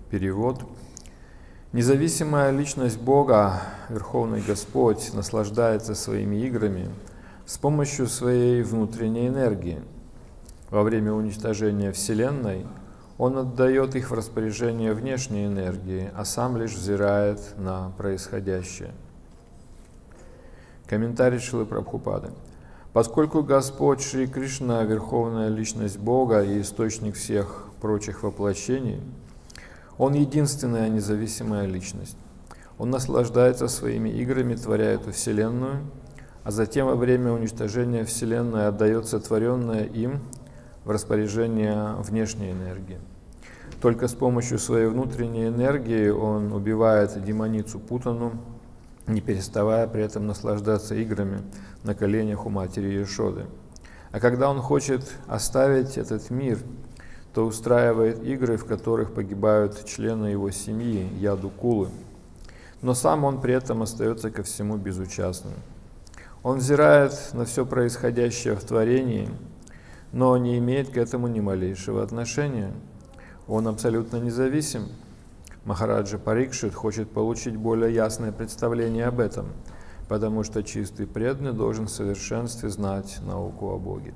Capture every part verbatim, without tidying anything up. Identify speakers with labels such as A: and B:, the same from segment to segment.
A: Перевод. Независимая личность Бога, Верховный Господь, наслаждается своими играми с помощью своей внутренней энергии. Во время уничтожения Вселенной Он отдает их в распоряжение внешней энергии, а сам лишь взирает на происходящее. Комментарий Шрилы Прабхупады. Поскольку Господь Шри Кришна – Верховная Личность Бога и источник всех прочих воплощений, Он единственная независимая личность. Он наслаждается своими играми, творя эту Вселенную, а затем во время уничтожения Вселенной отдает сотворенное им в распоряжение внешней энергии. Только с помощью своей внутренней энергии Он убивает демоницу Путану, не переставая при этом наслаждаться играми на коленях у матери Яшоды. А когда Он хочет оставить этот мир, то устраивает игры, в которых погибают члены его семьи, Ядукулы. Но сам он при этом остается ко всему безучастным. Он взирает на все происходящее в творении, но не имеет к этому ни малейшего отношения. Он абсолютно независим. Махараджа Парикшит хочет получить более ясное представление об этом, потому что чистый преданный должен в совершенстве знать науку о Боге.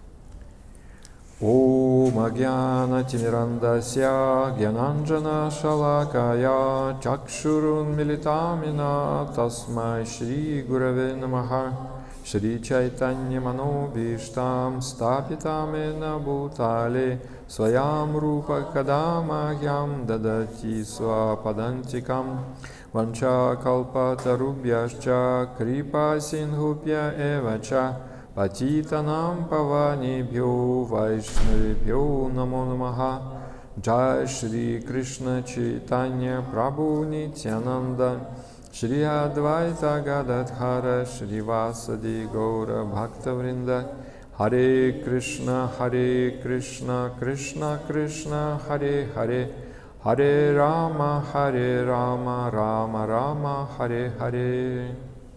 A: Ом агьяна тимирандасья гьянанджана шалакая чакшурун милитамина тасмай шри гураве намаха шри чайтанья манобиштам стапитамена бутале своям рупа кадамахьям дадати свападантикам ванча калпатарубьяшча крипа сингупья эвача Патитанам паванибхё вайшнавибхё намо намаха. Джай Шри Кришна Чайтанья Прабху Нитьянанда Шри Адвайта Гададхара Шри Васади Гаура Бхактавринда. Харе Кришна, Харе Кришна, Кришна Кришна, Харе Харе, Харе Рама, Харе Рама, Рама Рама, Харе Харе.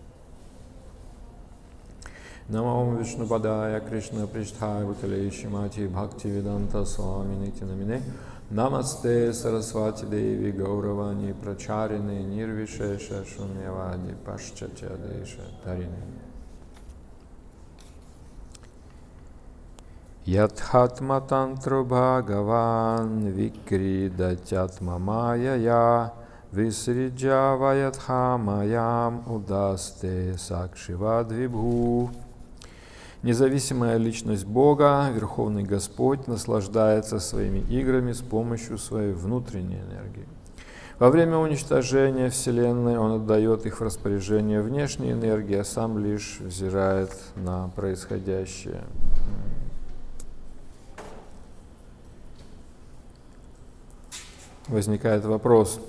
A: Намам Вишнупадая Кришна Приштхая Бутале Шимати Бхакти Веданта Свами Нити Намине. Намасте Сарасвати Деви Гауравани Прачарини Нирвишеша Шуньявади Пашчача Деша Тарини. Ядхатма Тантру Бхагаван Викридатятма Майя Висриджаваядхамаям Удасте Сакшивадвибху. Независимая личность Бога, Верховный Господь, наслаждается своими играми с помощью своей внутренней энергии. Во время уничтожения Вселенной Он отдает их в распоряжение внешней энергии, а сам лишь взирает на происходящее. Возникает вопрос.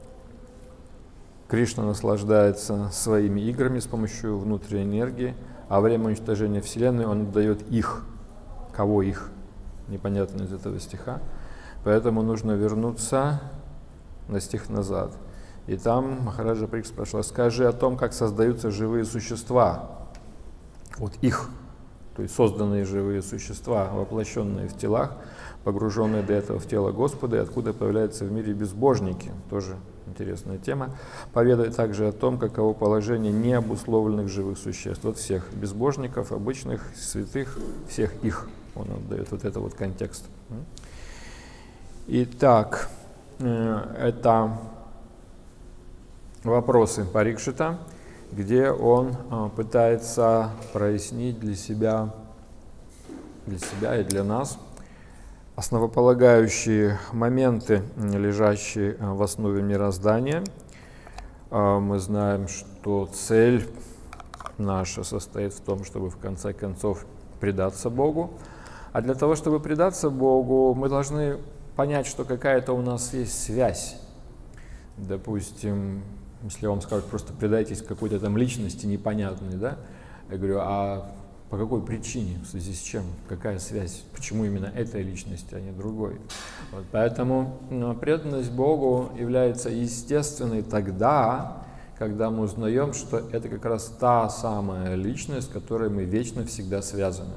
A: Кришна наслаждается своими играми с помощью внутренней энергии, а во время уничтожения Вселенной Он отдает их. Кого их? Непонятно из этого стиха. Поэтому нужно вернуться на стих назад. И там Махараджа Парикшит спрашивал: скажи о том, как создаются живые существа. Вот их, то есть созданные живые существа, воплощенные в телах, погруженные до этого в тело Господа, и откуда появляются в мире безбожники. Тоже интересная тема. Поведай также о том, каково положение необусловленных живых существ. Вот всех безбожников, обычных, святых, всех их. Он отдает вот это вот контекст. Итак, это вопросы Парикшита, где он пытается прояснить для себя, для себя и для нас основополагающие моменты, лежащие в основе мироздания. Мы знаем, что цель наша состоит в том, чтобы в конце концов предаться Богу. А для того, чтобы предаться Богу, мы должны понять, что какая-то у нас есть связь. Допустим, если вам скажут, просто предайтесь какой-то там личности непонятной, да? Я говорю, а по какой причине, в связи с чем, какая связь, почему именно этой личности, а не другой. Вот, поэтому ну, преданность Богу является естественной тогда, когда мы узнаем, что это как раз та самая личность, с которой мы вечно всегда связаны.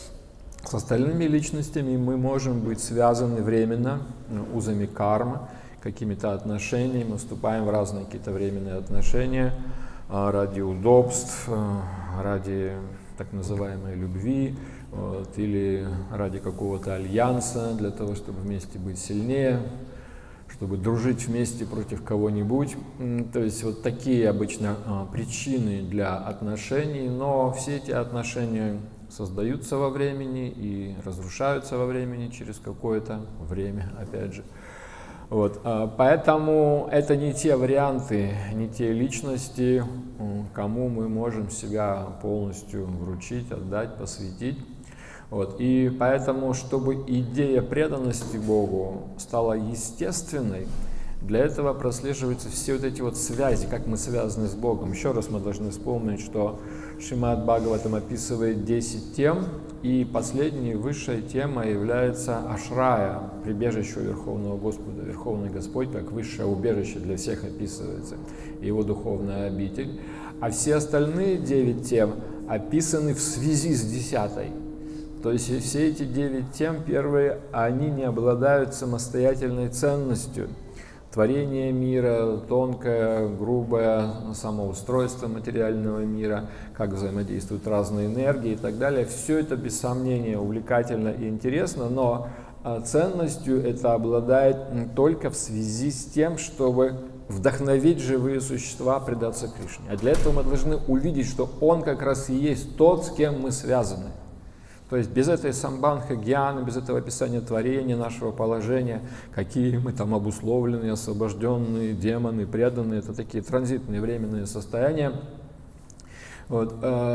A: С остальными личностями мы можем быть связаны временно ну, узами кармы, какими-то отношениями, мы вступаем в разные какие-то временные отношения ради удобств, ради так называемой любви, вот, или ради какого-то альянса, для того, чтобы вместе быть сильнее, чтобы дружить вместе против кого-нибудь. То есть вот такие обычно причины для отношений, но все эти отношения создаются во времени и разрушаются во времени через какое-то время, опять же. Вот, поэтому это не те варианты, не те личности, кому мы можем себя полностью вручить, отдать, посвятить. Вот, и поэтому, чтобы идея преданности Богу стала естественной, для этого прослеживаются все вот эти вот связи, как мы связаны с Богом. Еще раз мы должны вспомнить, что Шримад Бхагаватам описывает десять тем, и последней высшей темой является ашрая, прибежище Верховного Господа. Верховный Господь как высшее убежище для всех описывается, его духовная обитель. А все остальные девять тем описаны в связи с десятой. То есть все эти девять тем, первые, они не обладают самостоятельной ценностью. Творение мира, тонкое, грубое самоустройство материального мира, как взаимодействуют разные энергии и так далее. Все это, без сомнения, увлекательно и интересно, но ценностью это обладает только в связи с тем, чтобы вдохновить живые существа предаться Кришне. А для этого мы должны увидеть, что Он как раз и есть тот, с кем мы связаны. То есть без этой самбандха гьяны, без этого описания творения, нашего положения, какие мы там обусловленные, освобожденные, демоны, преданные, это такие транзитные временные состояния. Вот.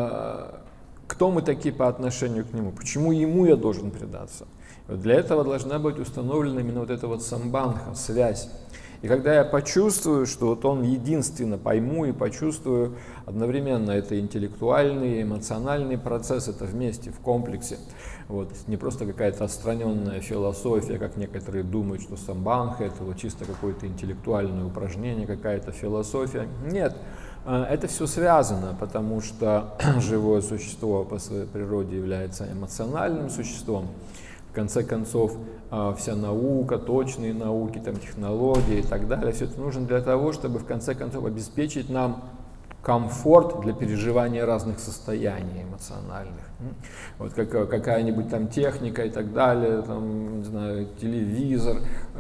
A: Кто мы такие по отношению к Нему? Почему Ему я должен предаться? Вот для этого должна быть установлена именно вот эта вот самбандха, связь. И когда я почувствую, что вот Он единственно, пойму и почувствую одновременно, это интеллектуальный, эмоциональный процесс, это вместе, в комплексе. Вот. Не просто какая-то отстраненная философия, как некоторые думают, что самбандха это вот чисто какое-то интеллектуальное упражнение, какая-то философия. Нет, это все связано, потому что живое существо по своей природе является эмоциональным существом. В конце концов, вся наука, точные науки, там, технологии и так далее, все это нужно для того, чтобы в конце концов обеспечить нам комфорт для переживания разных состояний эмоциональных. Вот как, какая-нибудь там техника и так далее, там, не знаю, телевизор,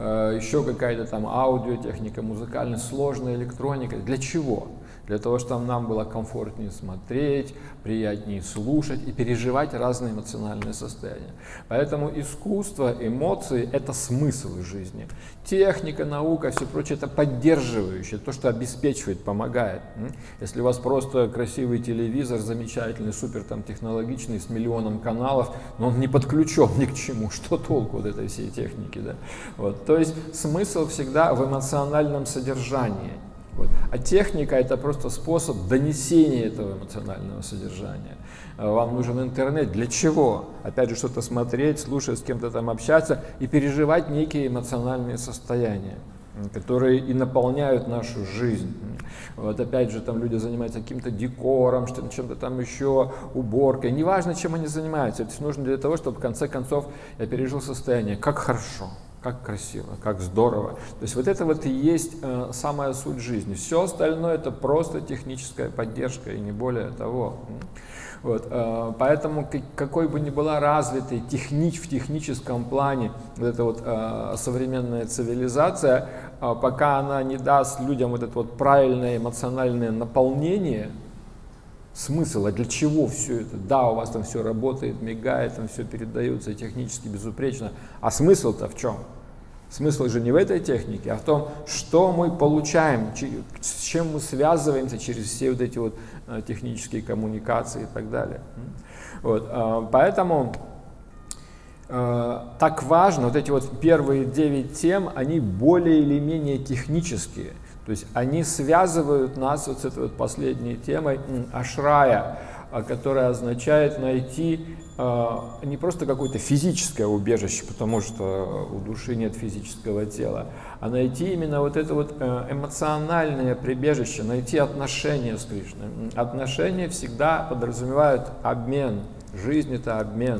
A: еще какая-то там аудиотехника, музыкальная, сложная электроника. Для чего? Для того, чтобы нам было комфортнее смотреть, приятнее слушать и переживать разные эмоциональные состояния. Поэтому искусство, эмоции – это смысл жизни. Техника, наука, все прочее – это поддерживающее, то, что обеспечивает, помогает. Если у вас просто красивый телевизор, замечательный, супер там, технологичный, с миллионом каналов, но он не подключен ни к чему, что толку от этой всей техники? Да? Вот. То есть смысл всегда в эмоциональном содержании. Вот. А техника – это просто способ донесения этого эмоционального содержания. Вам нужен интернет. Для чего? Опять же, что-то смотреть, слушать, с кем-то там общаться и переживать некие эмоциональные состояния, которые и наполняют нашу жизнь. Вот опять же, там люди занимаются каким-то декором, чем-то там еще, уборкой. Неважно, чем они занимаются. Это нужно для того, чтобы в конце концов я пережил состояние «как хорошо». Как красиво, как здорово. То есть вот это вот и есть э, самая суть жизни. Все остальное это просто техническая поддержка и не более того. Вот, э, поэтому как, какой бы ни была развитой технич, в техническом плане вот эта вот э, современная цивилизация, э, пока она не даст людям вот это вот правильное эмоциональное наполнение, смысл, а для чего все это? Да, у вас там все работает, мигает, там все передается технически безупречно. А смысл-то в чем? Смысл же не в этой технике, а в том, что мы получаем, с чем мы связываемся через все вот эти вот технические коммуникации и так далее. Вот, поэтому так важно, вот эти вот первые девять тем, они более или менее технические. То есть они связывают нас вот с этой вот последней темой ашрая, которая означает найти э, не просто какое-то физическое убежище, потому что у души нет физического тела, а найти именно вот это вот эмоциональное прибежище, найти отношения с Кришной. Отношения всегда подразумевают обмен. Жизнь – это обмен.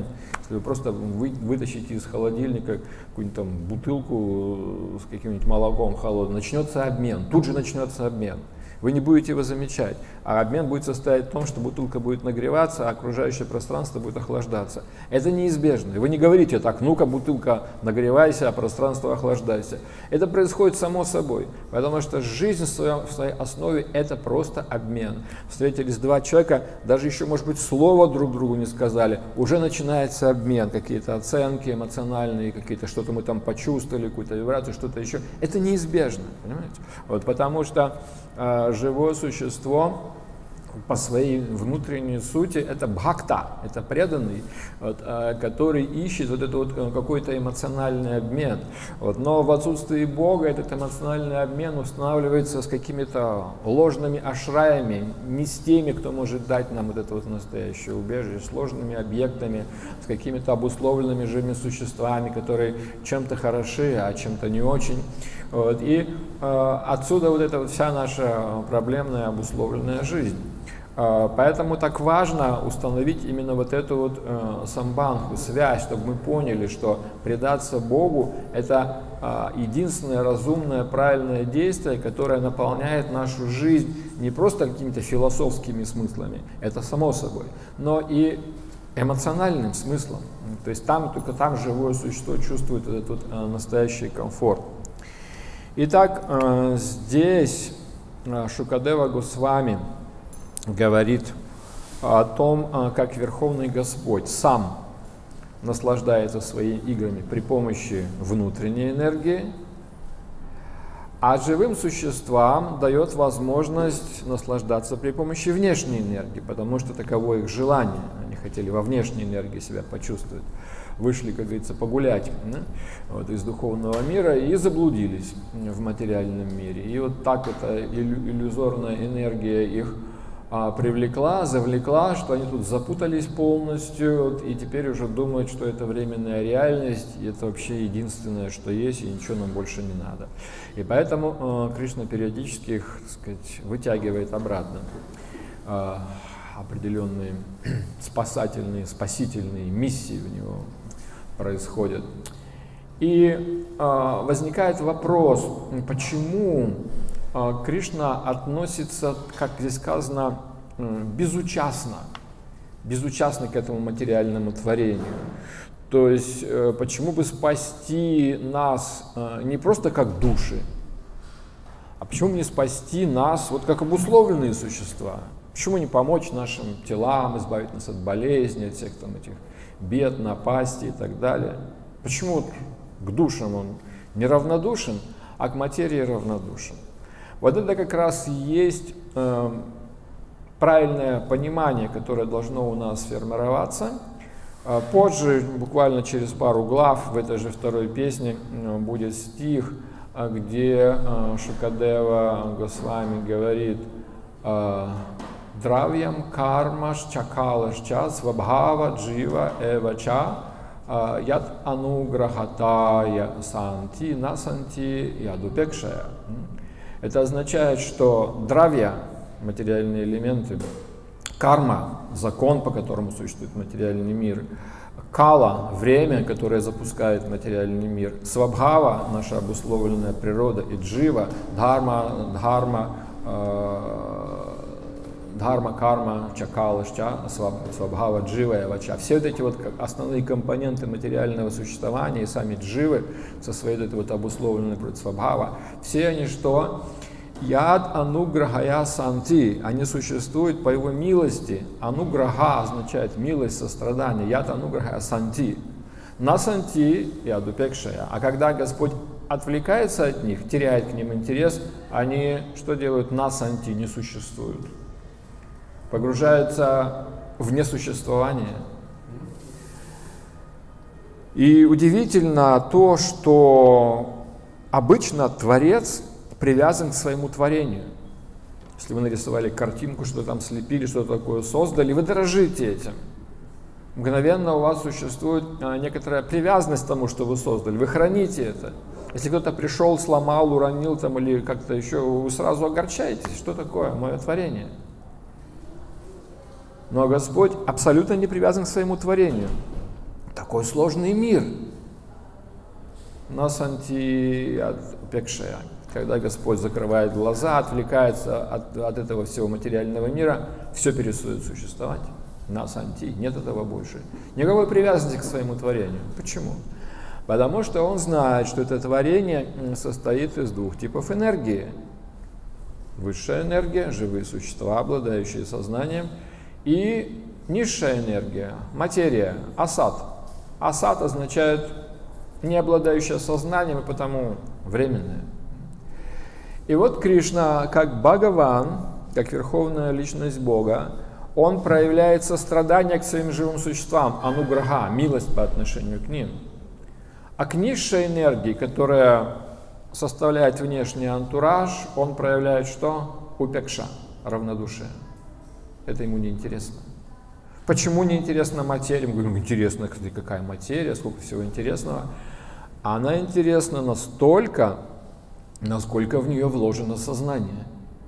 A: Если вы просто вы, вытащите из холодильника какую-нибудь там бутылку с каким-нибудь молоком холодным, начнется обмен, тут же начнется обмен. Вы не будете его замечать, а обмен будет состоять в том, что бутылка будет нагреваться, а окружающее пространство будет охлаждаться. Это неизбежно. Вы не говорите так: ну-ка, бутылка, нагревайся, а пространство охлаждайся. Это происходит само собой, потому что жизнь в, своем, в своей основе – это просто обмен. Встретились два человека, даже еще, может быть, слова друг другу не сказали, уже начинается обмен, какие-то оценки эмоциональные, какие-то, что-то мы там почувствовали, какую-то вибрацию, что-то еще. Это неизбежно, понимаете? Вот, потому что живое существо по своей внутренней сути это бхакта, это преданный, вот, который ищет вот этот вот какой-то эмоциональный обмен. Вот. Но в отсутствии Бога этот эмоциональный обмен устанавливается с какими-то ложными ашраями, не с теми, кто может дать нам вот это вот настоящее убежище, с ложными объектами, с какими-то обусловленными живыми существами, которые чем-то хороши, а чем-то не очень. Вот. И э, отсюда вот эта вот вся наша проблемная обусловленная жизнь. Э, поэтому так важно установить именно вот эту вот э, самбандху, связь, чтобы мы поняли, что предаться Богу – это э, единственное разумное, правильное действие, которое наполняет нашу жизнь не просто какими-то философскими смыслами, это само собой, но и эмоциональным смыслом. То есть там, только там живое существо чувствует этот вот, э, настоящий комфорт. Итак, здесь Шукадева Госвами говорит о том, как Верховный Господь сам наслаждается своими играми при помощи внутренней энергии, а живым существам дает возможность наслаждаться при помощи внешней энергии, потому что таково их желание. Они хотели во внешней энергии себя почувствовать. Вышли, как говорится, погулять, да, вот, из духовного мира и заблудились в материальном мире. И вот так вот иллюзорная энергия их а, привлекла, завлекла, что они тут запутались полностью, вот, и теперь уже думают, что это временная реальность, и это вообще единственное, что есть, и ничего нам больше не надо. И поэтому э, Кришна периодически их, так сказать, вытягивает обратно. Э, определенные спасательные, спасительные миссии у него происходят. И э, возникает вопрос, почему э, Кришна относится, как здесь сказано, э, безучастно, безучастно к этому материальному творению. То есть, э, почему бы спасти нас э, не просто как души, а почему бы не спасти нас вот как обусловленные существа? Почему не помочь нашим телам, избавить нас от болезней, от всех там этих бед, напастей и так далее? Почему к душам он неравнодушен, а к материи равнодушен? Вот это как раз и есть э, правильное понимание, которое должно у нас сформироваться. Э, позже, буквально через пару глав, в этой же второй песне э, будет стих, э, где э, Шукадева Госвами говорит: э, Дравьям кармаш чакалашча свабхава джива эвача яд ануграхатая санти насанти ядупекшая. Это означает, что дравья, материальные элементы, карма, закон, по которому существует материальный мир, кала, время, которое запускает материальный мир, свабхава, наша обусловленная природа, и джива, дхарма, дхарма, дхарма, карма, чакала, свабхава, джива и вача. Все вот эти вот основные компоненты материального существования и сами дживы со своей вот этой вот обусловленной свабхава, все они что? Яд ануграхая санти, они существуют по его милости. Ануграха означает милость, сострадание. Яд ануграхая санти. На санти ядупекшая. А когда Господь отвлекается от них, теряет к ним интерес, они что делают? На санти, не существуют. Погружаются в несуществование. И удивительно то, что обычно Творец привязан к своему творению. Если вы нарисовали картинку, что там слепили, что-то такое создали, вы дорожите этим. Мгновенно у вас существует некоторая привязанность к тому, что вы создали. Вы храните это. Если кто-то пришел, сломал, уронил там или как-то еще, вы сразу огорчаетесь. Что такое мое творение? Но Господь абсолютно не привязан к своему творению. такой сложный мир. Насанти апекшая. Когда Господь закрывает глаза, отвлекается от, от этого всего материального мира, все перестает существовать. Насанти. Нет этого больше. Никакой привязанности к своему творению. Почему? Потому что он знает, что это творение состоит из двух типов энергии. Высшая энергия, живые существа, обладающие сознанием, и низшая энергия, материя, асад. Асад означает не обладающая сознанием, и потому временная. И вот Кришна, как Бхагаван, как верховная личность Бога, он проявляет сострадание к своим живым существам, ануграха, милость по отношению к ним. А к низшей энергии, которая составляет внешний антураж, он проявляет что? Упекша, равнодушие. Это ему неинтересно. Почему неинтересна материя? Мы говорим, интересно, какая материя, сколько всего интересного. Она интересна настолько, насколько в нее вложено сознание.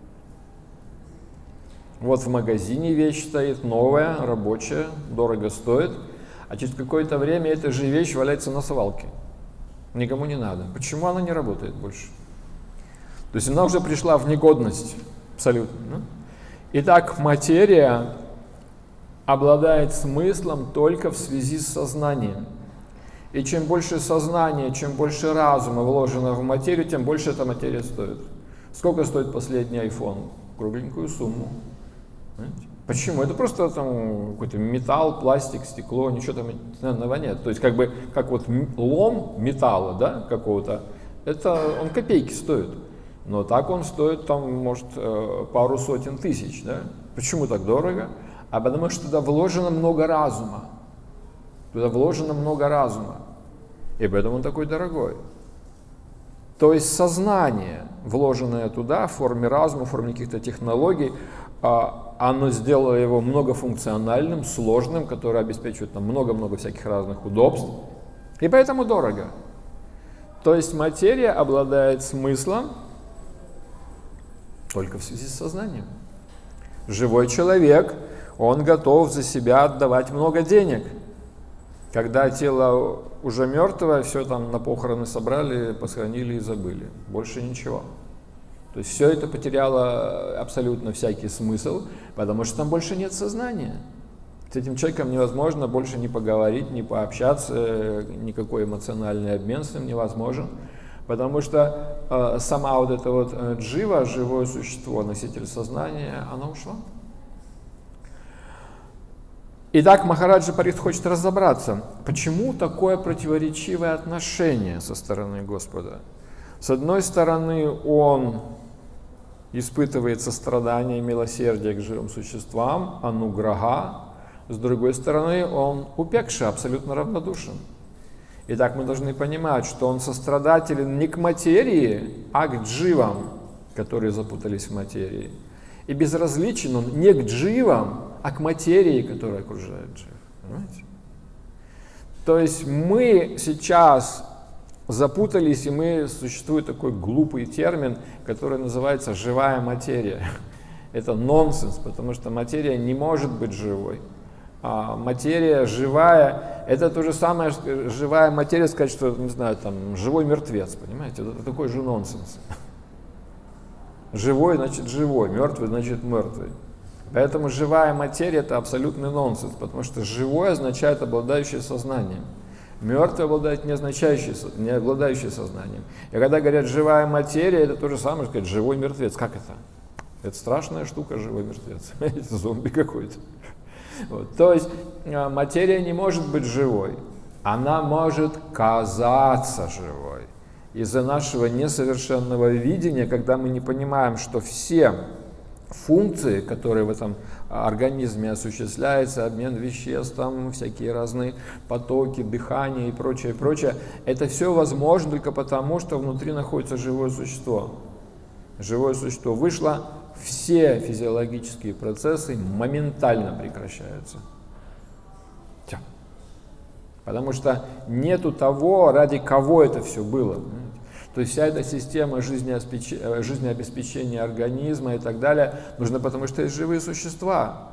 A: Вот в магазине вещь стоит новая, рабочая, дорого стоит, а через какое-то время эта же вещь валяется на свалке. Никому не надо. Почему она не работает больше? То есть она уже пришла в негодность абсолютно. Итак, материя обладает смыслом только в связи с сознанием. И чем больше сознания, чем больше разума вложено в материю, тем больше эта материя стоит. Сколько стоит последний iPhone? Кругленькую сумму. Понимаете? Почему? Это просто там какой-то металл, пластик, стекло, ничего там ценного нет. То есть как бы как вот лом металла, да, какого-то, это он копейки стоит. Но так он стоит там, может, пару сотен тысяч, да? Почему так дорого? А потому что туда вложено много разума. Туда вложено много разума. И поэтому он такой дорогой. То есть сознание, вложенное туда в форме разума, в форме каких-то технологий, оно сделало его многофункциональным, сложным, которое обеспечивает нам много-много всяких разных удобств. И поэтому дорого. То есть материя обладает смыслом только в связи с сознанием. Живой человек, он готов за себя отдавать много денег. Когда тело уже мертвое, все там на похороны собрали, похоронили и забыли. Больше ничего. То есть все это потеряло абсолютно всякий смысл, потому что там больше нет сознания. С этим человеком невозможно больше не поговорить, не пообщаться, никакой эмоциональный обмен с ним невозможен. Потому что э, сама вот эта вот э, джива, живое существо, носитель сознания, она ушла. Итак, Махараджа Парикшит хочет разобраться, почему такое противоречивое отношение со стороны Господа. С одной стороны, он испытывает сострадание и милосердие к живым существам, ануграха. С другой стороны, он упекша, абсолютно равнодушен. Итак, мы должны понимать, что он сострадателен не к материи, а к дживам, которые запутались в материи. И безразличен он не к дживам, а к материи, которая окружает джив. Понимаете? То есть мы сейчас запутались, и мы, существует такой глупый термин, который называется «живая материя». Это нонсенс, потому что материя не может быть живой. А материя живая, это то же самое, что живая материя, сказать, что, не знаю, там, живой мертвец, понимаете, это такой же нонсенс. Живой, значит, живой, мертвый, значит, мертвый. Поэтому живая материя – это абсолютный нонсенс, потому что живой означает обладающий сознанием. Мертвый обладает не, означающий, не обладающий сознанием. И когда говорят «живая материя», это то же самое, что сказать «живой мертвец». Как это? Это страшная штука, живой мертвец. Это зомби какой-то. Вот. То есть материя не может быть живой. Она может казаться живой. Из-за нашего несовершенного видения, когда мы не понимаем, что все функции, которые в этом организме осуществляются, обмен веществ, там, всякие разные потоки, дыхание и прочее, прочее, это все возможно только потому, что внутри находится живое существо. Живое существо вышло, все физиологические процессы моментально прекращаются. Все. Потому что нету того, ради кого это все было. То есть вся эта система жизнеобеспечения организма и так далее нужна, потому что есть живые существа.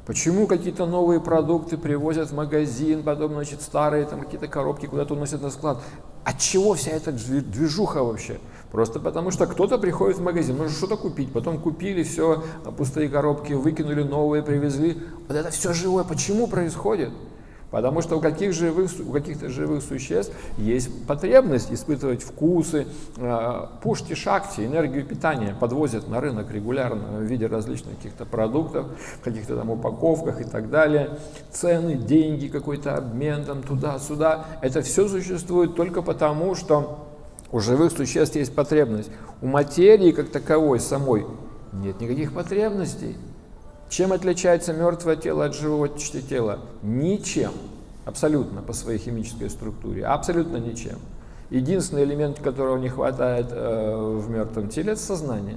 A: Почему какие-то новые продукты привозят в магазин, потом, значит, старые там какие-то коробки куда-то уносят на склад? От чего вся эта движуха вообще? Просто потому что кто-то приходит в магазин, может что-то купить, потом купили все, пустые коробки выкинули, новые привезли. Вот это все живое. Почему происходит? Потому что у, каких живых, у каких-то живых существ есть потребность испытывать вкусы, пушти шакти, энергию питания подвозят на рынок регулярно в виде различных каких-то продуктов, в каких-то там упаковках и так далее. Цены, деньги, какой-то обмен там туда-сюда. Это все существует только потому, что у живых существ есть потребность. У материи как таковой самой нет никаких потребностей. Чем отличается мертвое тело от живого тела? Ничем. Абсолютно по своей химической структуре. Абсолютно ничем. Единственный элемент, которого не хватает э, в мертвом теле, это сознание.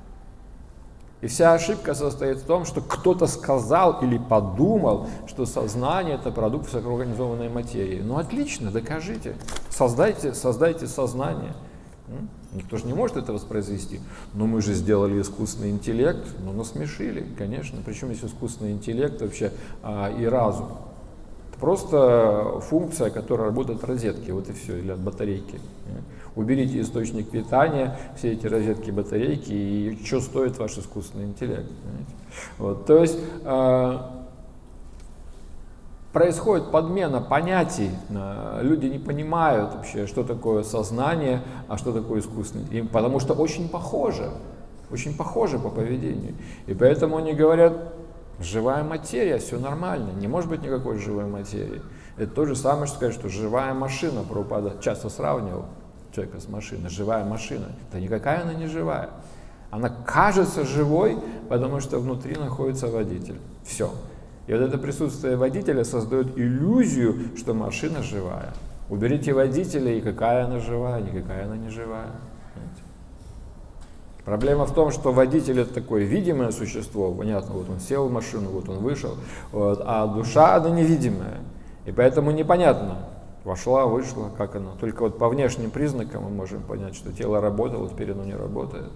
A: И вся ошибка состоит в том, что кто-то сказал или подумал, что сознание – это продукт высокоорганизованной материи. Ну отлично, докажите. Создайте, создайте сознание. Никто же не может это воспроизвести. Но мы же сделали искусственный интеллект, ну насмешили, конечно. Причем есть искусственный интеллект вообще а, и разум. Это просто функция, которая работает от розетки, вот и все, или от батарейки. Уберите источник питания, все эти розетки, батарейки, и что стоит ваш искусственный интеллект. Вот, то есть а, происходит подмена понятий, люди не понимают вообще, что такое сознание, а что такое искусственный, им, потому что очень похоже, очень похоже по поведению. И поэтому они говорят, живая материя, все нормально, не может быть никакой живой материи. Это то же самое, что сказать, что живая машина, Прабхупада часто сравнивал человека с машиной, живая машина, да никакая она не живая. Она кажется живой, потому что внутри находится водитель, все. И вот это присутствие водителя создает иллюзию, что машина живая. Уберите водителя, и какая она живая, никакая она не живая. Понимаете? Проблема в том, что водитель — это такое видимое существо, понятно, вот он сел в машину, вот он вышел, вот, а душа — она невидимая. И поэтому непонятно, вошла, вышла, как она. Только вот по внешним признакам мы можем понять, что тело работало, теперь оно не работает.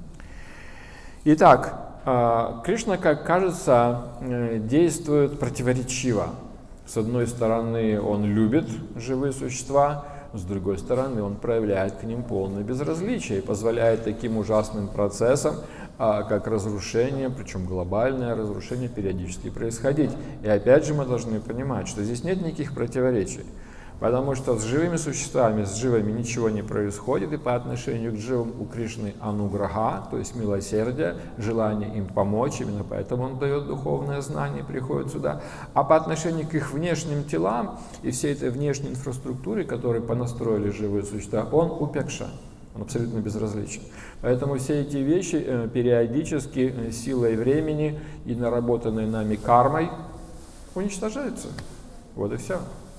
A: Итак, Кришна, как кажется, действует противоречиво. С одной стороны, он любит живые существа, с другой стороны, он проявляет к ним полное безразличие и позволяет таким ужасным процессам, как разрушение, причем глобальное разрушение, периодически происходить. И опять же мы должны понимать, что здесь нет никаких противоречий. Потому что с живыми существами, с живыми ничего не происходит, и по отношению к живым у Кришны ануграха, то есть милосердие, желание им помочь, именно поэтому он дает духовное знание, приходит сюда. А по отношению к их внешним телам и всей этой внешней инфраструктуре, которую понастроили живые существа, он упекша, он абсолютно безразличен. Поэтому все эти вещи э, периодически э, силой времени и наработанной нами кармой уничтожаются. Вот и все.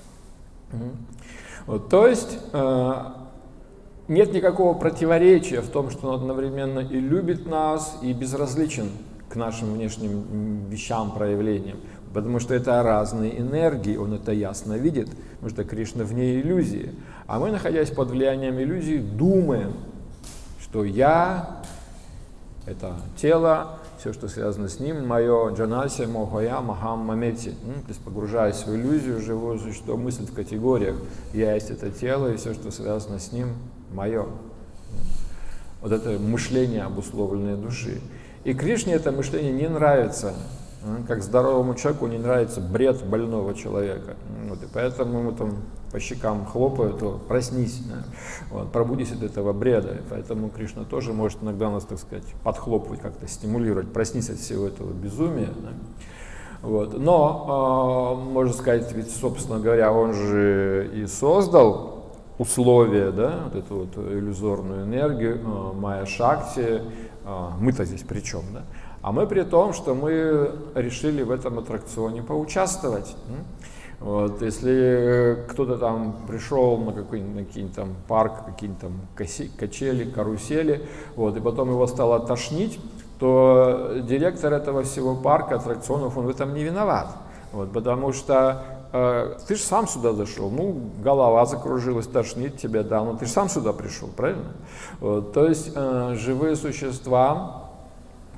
A: Вот, то есть э, нет никакого противоречия в том, что он одновременно и любит нас, и безразличен к нашим внешним вещам, проявлениям, потому что это разные энергии, он это ясно видит, потому что Кришна вне иллюзии. А мы, находясь под влиянием иллюзии, думаем, что я — это тело, все, что связано с ним, мое джанаси, мохая, махам, мамети. Ну, то есть погружаясь в иллюзию, живое существо, мысль в категориях. Я есть это тело, и все, что связано с ним, мое. Вот это мышление обусловленной души. И Кришне это мышление не нравится. Как здоровому человеку не нравится бред больного человека. Вот, и поэтому ему там по щекам хлопают, то проснись, да? Вот, пробудись от этого бреда. И поэтому Кришна тоже может иногда нас, так сказать, подхлопывать, как-то стимулировать, проснись от всего этого безумия. Да? Вот. Но, э, можно сказать, ведь, собственно говоря, он же и создал условия, да, вот эту вот иллюзорную энергию, э, майя шакти, э, мы-то здесь при чем, да? А мы при том, что мы решили в этом аттракционе поучаствовать. Вот, если кто-то там пришел на какой-нибудь какой-нибудь там парк, какие-нибудь там качели, карусели, вот, и потом его стало тошнить, то директор этого всего парка, аттракционов, он в этом не виноват. Вот, потому что э, ты же сам сюда зашел, ну, голова закружилась, тошнит тебя, да, но ты же сам сюда пришел, правильно? Вот, то есть э, живые существа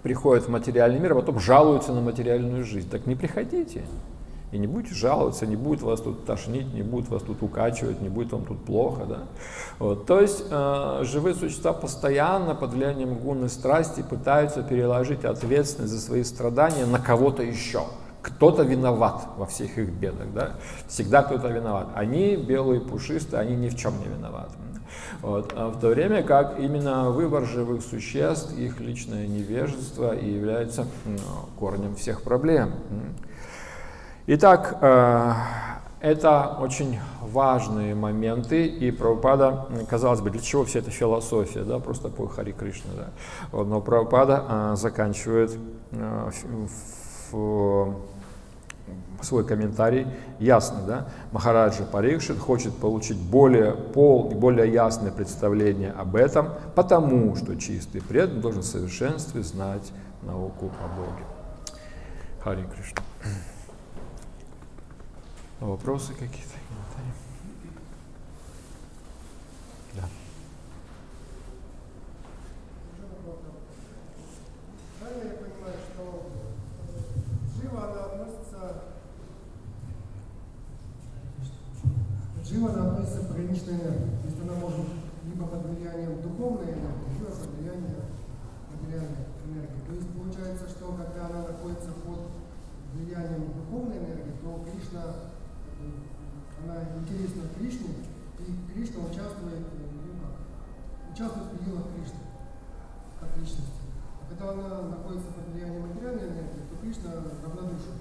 A: приходят в материальный мир, а потом жалуются на материальную жизнь. Так не приходите. И не будете жаловаться, не будет вас тут тошнить, не будет вас тут укачивать, не будет вам тут плохо. Да? Вот. То есть э, живые существа постоянно под влиянием гун и страсти пытаются переложить ответственность за свои страдания на кого-то еще. Кто-то виноват во всех их бедах. Да? Всегда кто-то виноват. Они белые, пушистые, они ни в чем не виноваты. Вот. А в то время как именно выбор живых существ, их личное невежество и является ну, корнем всех проблем. Итак, это очень важные моменты, и Прабхупада, казалось бы, для чего вся эта философия, да, просто по Хари Кришна, да. Но Прабхупада заканчивает свой комментарий ясно, да. Махараджа Парикшит хочет получить более пол и более ясное представление об этом, потому что чистый преданный должен в совершенстве знать науку о Боге. Хари Кришна. Вопросы какие-то? Да.
B: Правильно я понимаю, что джива, она относится, джива, она относится к пограничной энергии. То есть она может либо под влиянием духовной энергии, либо под влиянием материальной энергии. То есть получается, что когда она находится под влиянием духовной энергии, то Кришна, она интересна Кришне, и Кришна участвует, ну как, участвует в пределах Кришны, как личности. А когда она находится под влиянием материальной энергии, то Кришна равнодушен.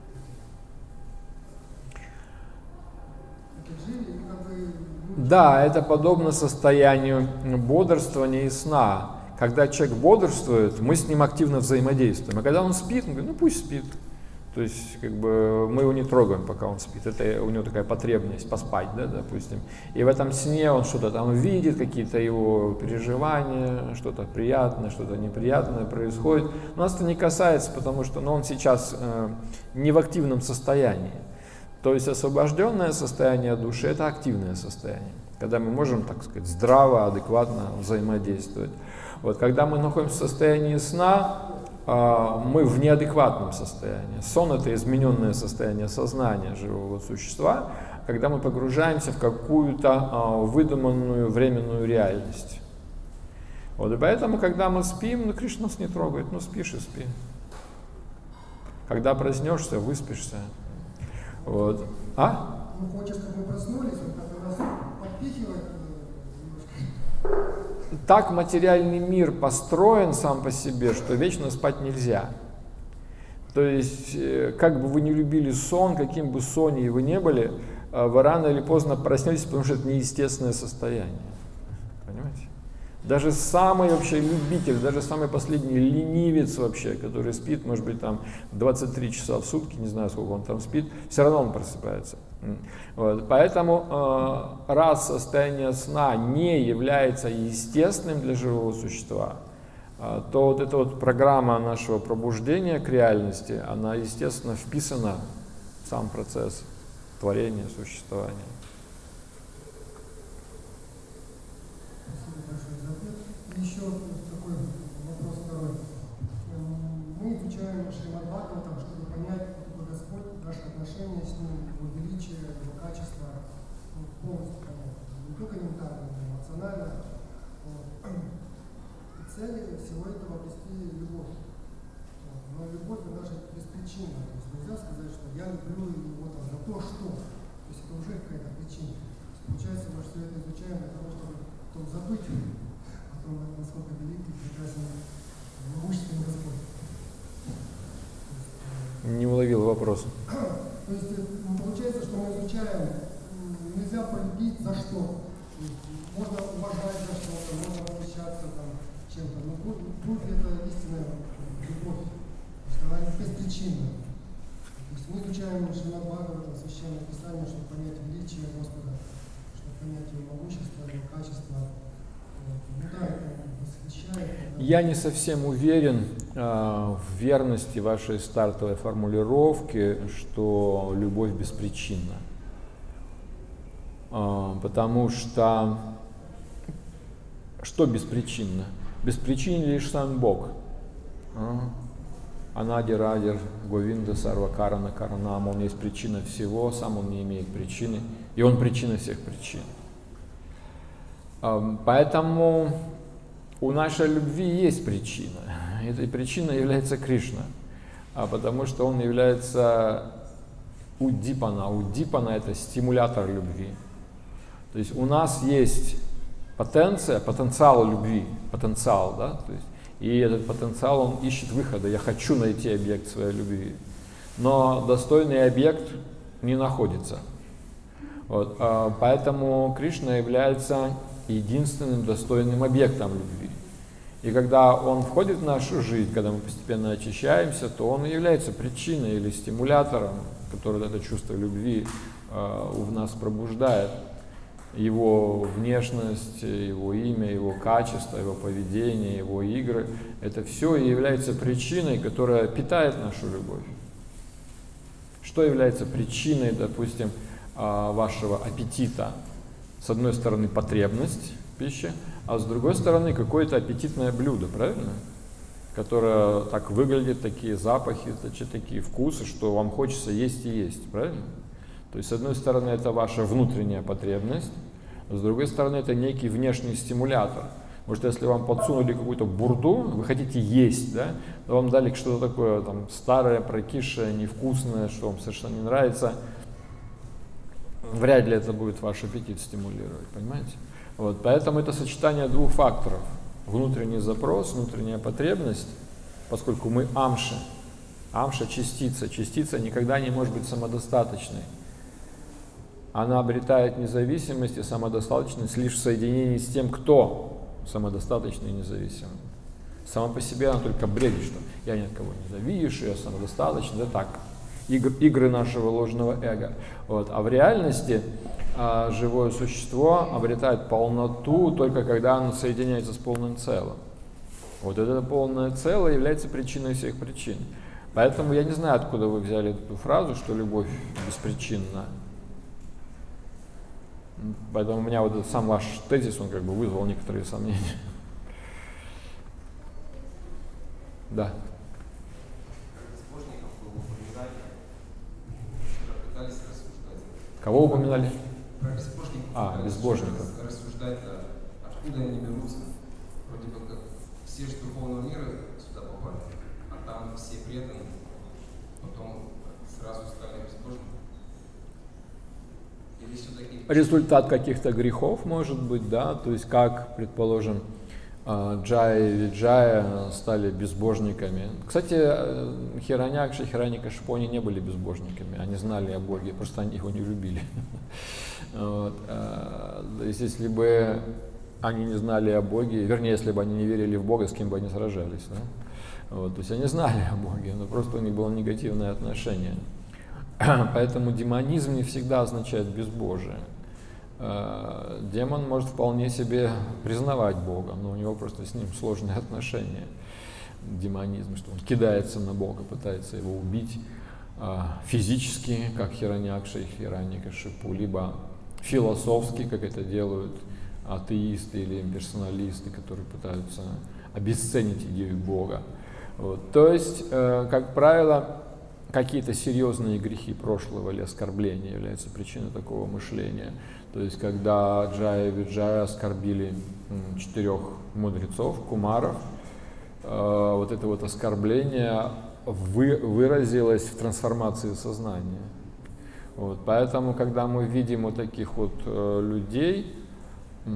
B: Это дживи, как бы, ну,
A: да, это подобно состоянию бодрствования и сна. Когда человек бодрствует, мы с ним активно взаимодействуем. А когда он спит, мы говорим, ну пусть спит. То есть, как бы, мы его не трогаем, пока он спит. Это у него такая потребность поспать, да, допустим. И в этом сне он что-то там видит, какие-то его переживания, что-то приятное, что-то неприятное происходит. Но нас это не касается, потому что ну, он сейчас э, не в активном состоянии. То есть освобожденное состояние души – это активное состояние, когда мы можем, так сказать, здраво, адекватно взаимодействовать. Вот, когда мы находимся в состоянии сна, мы в неадекватном состоянии. Сон – это измененное состояние сознания живого существа, когда мы погружаемся в какую-то выдуманную временную реальность. Вот, и поэтому, когда мы спим, ну, Кришна нас не трогает, ну, спишь и спи. Когда проснешься, выспишься. Вот. А?
B: Ну, хочешь, чтобы мы проснулись, он как нас подпихивает немножко.
A: Так материальный мир построен сам по себе, что вечно спать нельзя. То есть, как бы вы ни любили сон, каким бы соней вы не были, вы рано или поздно проснетесь, потому что это неестественное состояние. Понимаете? Даже самый вообще любитель, даже самый последний ленивец вообще, который спит, может быть, там двадцать три часа в сутки, не знаю, сколько он там спит, все равно он просыпается. Вот. Поэтому, э, раз состояние сна не является естественным для живого существа, э, то вот эта вот программа нашего пробуждения к реальности, она, естественно, вписана в сам процесс творения, существования.
B: Еще такой вопрос второй. Мы изучаем Шримад Бхагаватам, чтобы понять, кто такой Господь, наши отношения с Ним, Его величие, Его качество, ну, полностью понять. Не только ментально, но и эмоционально. Вот. И цель всего этого обрести любовь. Вот. Но любовь наша беспричинна. То есть нельзя сказать, что я люблю его там, за то, что. То есть это уже какая-то причина. Получается, мы все это изучаем для того, чтобы потом забыть, насколько великий, прекрасный, могущественный Господь.
A: Не уловил вопроса.
B: То есть получается, что мы изучаем, нельзя полюбить за что. Можно уважать за что-то, можно восхищаться там чем-то, но будет ли это истинная любовь, что она беспричинна. То есть мы изучаем Шримад Бхагаватам, Священное Писание, чтобы понять величие Господа, чтобы понять Его могущество, Его качество.
A: Я не совсем уверен э, в верности вашей стартовой формулировки, что любовь беспричинна. Э, потому что что беспричинно? Беспричинен лишь сам Бог. Анади Радир, Говинда Сарва Карана Каранам, он есть причина всего, сам он не имеет причины, и он причина всех причин. Поэтому у нашей любви есть причина. Этой причиной является Кришна, потому что он является уддипана. Уддипана — это стимулятор любви. То есть у нас есть потенция, потенциал любви, потенциал, да, то есть, и этот потенциал, он ищет выхода. Я хочу найти объект своей любви, но достойный объект не находится. Вот, поэтому Кришна является единственным достойным объектом любви. И когда он входит в нашу жизнь, когда мы постепенно очищаемся, то он и является причиной или стимулятором, который это чувство любви э, в нас пробуждает. Его внешность, его имя, его качество, его поведение, его игры — это все и является причиной, которая питает нашу любовь. Что является причиной, допустим, вашего аппетита? С одной стороны, потребность в пище, а с другой стороны, какое-то аппетитное блюдо, правильно? Которое так выглядит, такие запахи, такие вкусы, что вам хочется есть и есть, правильно? То есть, с одной стороны, это ваша внутренняя потребность, а с другой стороны, это некий внешний стимулятор. Может, если вам подсунули какую-то бурду, вы хотите есть, да, то вам дали что-то такое там старое, прокисшее, невкусное, что вам совершенно не нравится, вряд ли это будет ваш аппетит стимулировать, понимаете? Вот, поэтому это сочетание двух факторов. Внутренний запрос, внутренняя потребность, поскольку мы амша. Амша — частица. Частица никогда не может быть самодостаточной. Она обретает независимость и самодостаточность лишь в соединении с тем, кто самодостаточный и независимый. Сама по себе она только бредит, что я ни от кого не завишу, я самодостаточный, да так. Игр, игры нашего ложного эго. Вот. А в реальности а, живое существо обретает полноту только когда оно соединяется с полным целым. Вот это полное целое является причиной всех причин. Поэтому я не знаю, откуда вы взяли эту фразу, что любовь беспричинна. Поэтому у меня вот этот сам ваш тезис, он как бы вызвал некоторые сомнения. Да. Кого упоминали? А, безбожников.
C: Рассуждать, откуда они берутся. Вроде бы как все же духовного мира сюда попали, а там все преданы, потом сразу стали безбожниками. Или все-таки...
A: Результат каких-то грехов, может быть, да, то есть как, предположим, Джая и Виджая стали безбожниками. Кстати, Хираньякша и Хираньякашипу не были безбожниками, они знали о Боге, просто они его не любили. Вот. То есть, если бы они не знали о Боге, вернее, если бы они не верили в Бога, с кем бы они сражались. Да? Вот. То есть они знали о Боге, но просто у них было негативное отношение. Поэтому демонизм не всегда означает безбожие. Демон может вполне себе признавать Бога, но у него просто с ним сложные отношения. Демонизм, что он кидается на Бога, пытается его убить физически, как Хираньякша и Хираньякашипу, либо философски, как это делают атеисты или имперсоналисты, которые пытаются обесценить идею Бога. Вот. То есть, как правило, какие-то серьезные грехи прошлого или оскорбления являются причиной такого мышления. То есть, когда Джая и Виджая оскорбили четырех мудрецов, кумаров, э, вот это вот оскорбление вы, выразилось в трансформации сознания. Вот, поэтому, когда мы видим вот таких вот э, людей, э,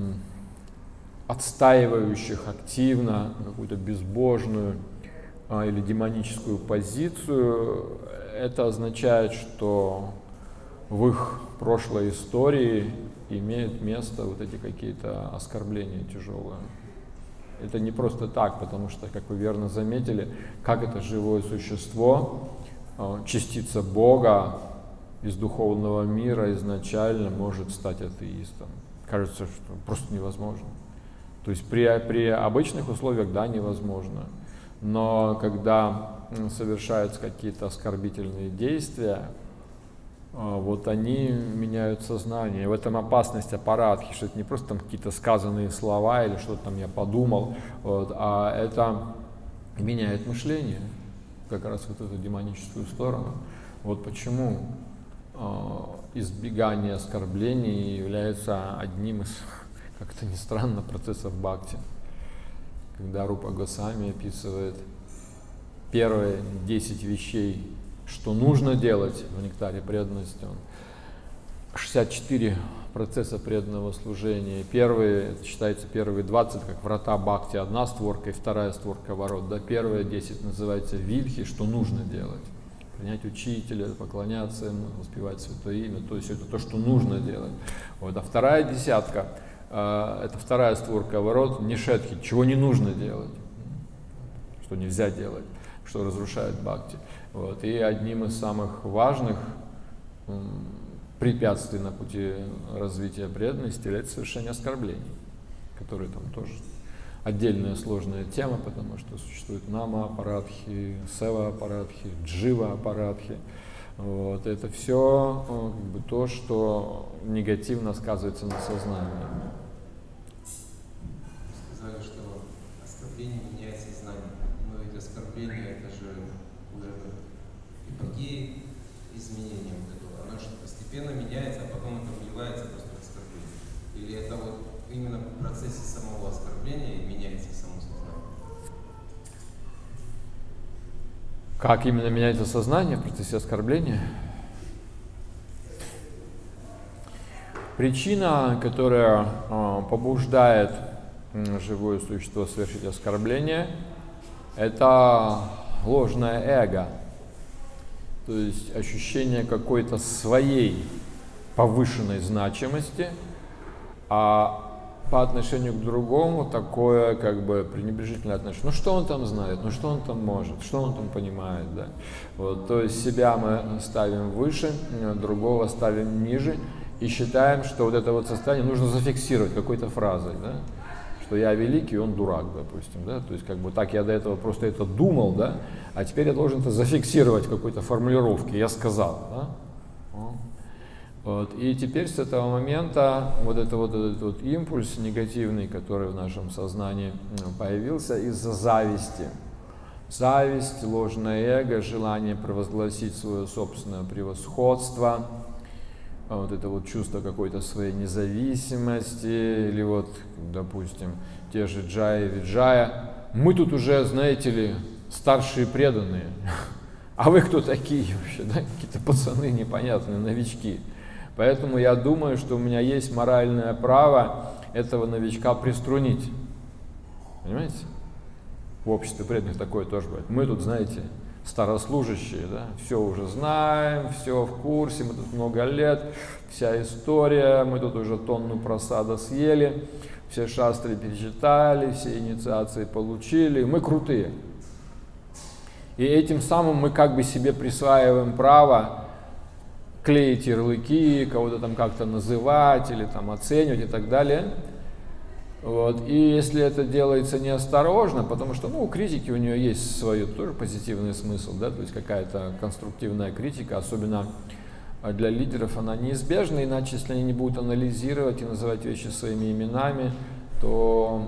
A: отстаивающих активно какую-то безбожную э, или демоническую позицию, это означает, что в их прошлой истории имеют место вот эти какие-то оскорбления тяжелые. Это не просто так, потому что, как вы верно заметили, как это живое существо, частица Бога из духовного мира изначально может стать атеистом. Кажется, что просто невозможно. То есть при, при обычных условиях, да, невозможно. Но когда совершаются какие-то оскорбительные действия, вот они меняют сознание. В этом опасность аппаратхи, что это не просто там какие-то сказанные слова или что-то там я подумал, вот, а это меняет мышление, как раз вот эту демоническую сторону. Вот почему э, избегание оскорблений является одним из, как-то ни странно, процессов бхакти. Когда Рупа Госвами описывает первые десять вещей, что нужно делать в нектаре преданности, он шестьдесят четыре процесса преданного служения. Первые, это считается первые двадцать, как врата бхакти, одна створка и вторая створка ворот. Да, первые десять называется вильхи, что нужно делать. Принять учителя, поклоняться ему, воспевать святое имя, то есть это то, что нужно делать. Вот. А вторая десятка, э, это вторая створка ворот, нишетхи, чего не нужно делать, что нельзя делать, что разрушает бхакти. Вот. И одним из самых важных препятствий на пути развития преданности является совершение оскорблений, которые там тоже отдельная сложная тема, потому что существует нама-апарадхи, сева-апарадхи, джива-апарадхи. Вот. Это все как бы, то, что негативно сказывается на сознании.
C: Сказали, что оскорбление меняет сознание, но ведь оскорбление это же уже эпогей изменения вот этого. Оно же постепенно меняется, а потом это вливается просто в оскорбление. Или это вот именно в процессе самого оскорбления меняется само сознание?
A: Как именно меняется сознание в процессе оскорбления? Причина, которая э, побуждает э, живое существо совершить оскорбление, это ложное эго. То есть ощущение какой-то своей повышенной значимости, а по отношению к другому такое как бы пренебрежительное отношение. Ну что он там знает, ну что он там может, что он там понимает, да? Вот, то есть себя мы ставим выше, другого ставим ниже и считаем, что вот это вот состояние нужно зафиксировать какой-то фразой, да? Что я великий, он дурак, допустим, да? То есть как бы так я до этого просто это думал, да? А теперь я должен это зафиксировать в какой-то формулировке, я сказал, да? Вот. И теперь с этого момента вот, это, вот этот вот импульс негативный, который в нашем сознании появился из-за зависти. Зависть, ложное эго, желание провозгласить свое собственное превосходство, вот это вот чувство какой-то своей независимости, или вот, допустим, те же Джая и Виджая. Мы тут уже, знаете ли, старшие преданные, а вы кто такие вообще, да? Какие-то пацаны непонятные, новички. Поэтому я думаю, что у меня есть моральное право этого новичка приструнить. Понимаете? В обществе преданных такое тоже бывает. Мы тут, знаете, старослужащие, да? Все уже знаем, все в курсе, мы тут много лет, вся история, мы тут уже тонну просада съели, все шастры перечитали, все инициации получили, мы крутые. И этим самым мы как бы себе присваиваем право клеить ярлыки, кого-то там как-то называть или там оценивать и так далее. Вот. И если это делается неосторожно, потому что ну, у критики у нее есть свой тоже позитивный смысл, да, то есть какая-то конструктивная критика, особенно для лидеров она неизбежна, иначе если они не будут анализировать и называть вещи своими именами, то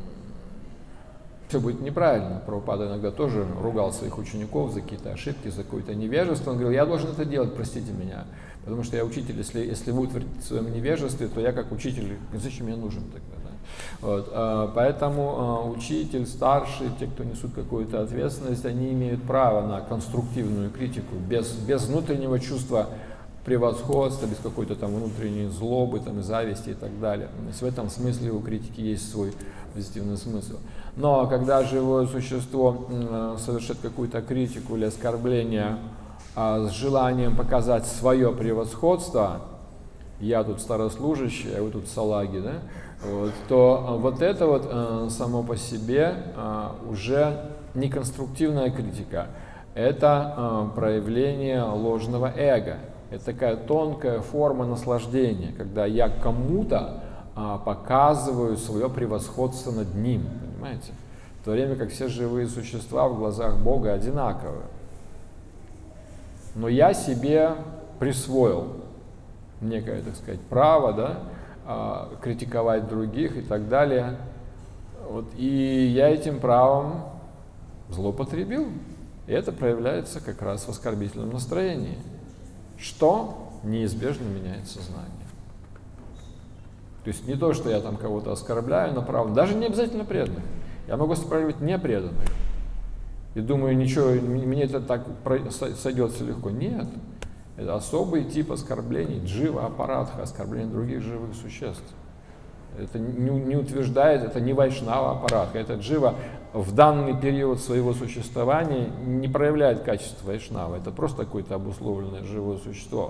A: все будет неправильно. Прабхупада иногда тоже ругал своих учеников за какие-то ошибки, за какое-то невежество. Он говорил, я должен это делать, простите меня. Потому что я учитель, если, если вы утвердите в своем невежестве, то я как учитель, зачем я нужен тогда? Да? Вот, а, поэтому а, учитель, старший, те, кто несут какую-то ответственность, они имеют право на конструктивную критику, без, без внутреннего чувства превосходства, без какой-то там внутренней злобы, там, зависти и так далее. То есть в этом смысле у критики есть свой позитивный смысл. Но когда живое существо э, совершит какую-то критику или оскорбление э, с желанием показать свое превосходство, я тут старослужащий, а вы тут салаги, да, вот, то э, вот это вот э, само по себе э, уже не конструктивная критика, это э, проявление ложного эго. Это такая тонкая форма наслаждения, когда я кому-то а, показываю свое превосходство над ним, понимаете? В то время как все живые существа в глазах Бога одинаковы. Но я себе присвоил некое, так сказать, право, да, а, критиковать других и так далее. Вот, и я этим правом злоупотребил. И это проявляется как раз в оскорбительном настроении, что неизбежно меняет сознание. То есть не то, что я там кого-то оскорбляю направо, даже не обязательно преданных. Я могу оскорбливать непреданных. И думаю, ничего, мне это так сойдется легко. Нет. Это особый тип оскорблений, джива, апаратха, оскорбление других живых существ. Это не, не утверждает, это не вайшнава аппаратха, это джива в данный период своего существования не проявляет качество вайшнава, это просто какое-то обусловленное живое существо.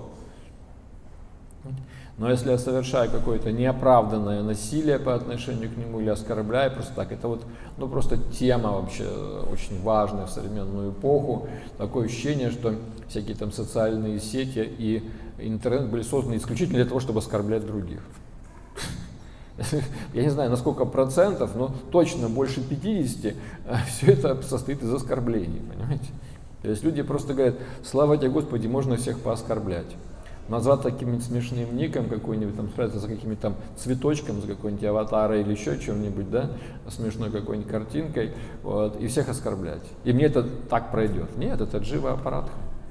A: Но если я совершаю какое-то неоправданное насилие по отношению к нему или оскорбляю просто так, это вот, ну, просто тема вообще очень важная в современную эпоху. Такое ощущение, что всякие там социальные сети и интернет были созданы исключительно для того, чтобы оскорблять других. Я не знаю, на сколько процентов, но точно больше пятидесяти все это состоит из оскорблений, понимаете? То есть люди просто говорят: слава тебе, Господи, можно всех пооскорблять. Назвать таким смешным ником какой-нибудь, там, спрятаться за каким-нибудь там цветочком, за какой-нибудь аватарой или еще чем-нибудь, да, смешной какой-нибудь картинкой, вот, и всех оскорблять. И мне это так пройдет. Нет, это джива аппаратха.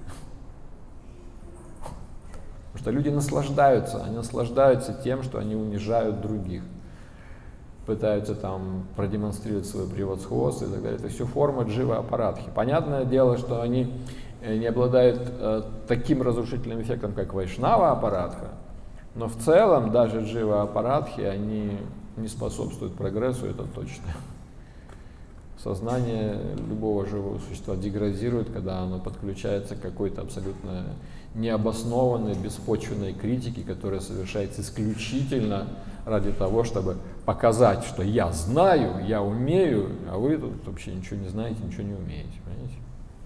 A: Потому что люди наслаждаются, они наслаждаются тем, что они унижают других, пытаются там продемонстрировать свое превосходство и так далее. Это все форма джива аппаратхи. Понятное дело, что они не обладают э, таким разрушительным эффектом, как вайшнава аппаратха, но в целом даже джива аппаратхи, они не способствуют прогрессу, это точно. Сознание любого живого существа деградирует, когда оно подключается к какой-то абсолютно необоснованной, беспочвенной критике, которая совершается исключительно ради того, чтобы показать, что я знаю, я умею, а вы тут вообще ничего не знаете, ничего не умеете. Понимаете?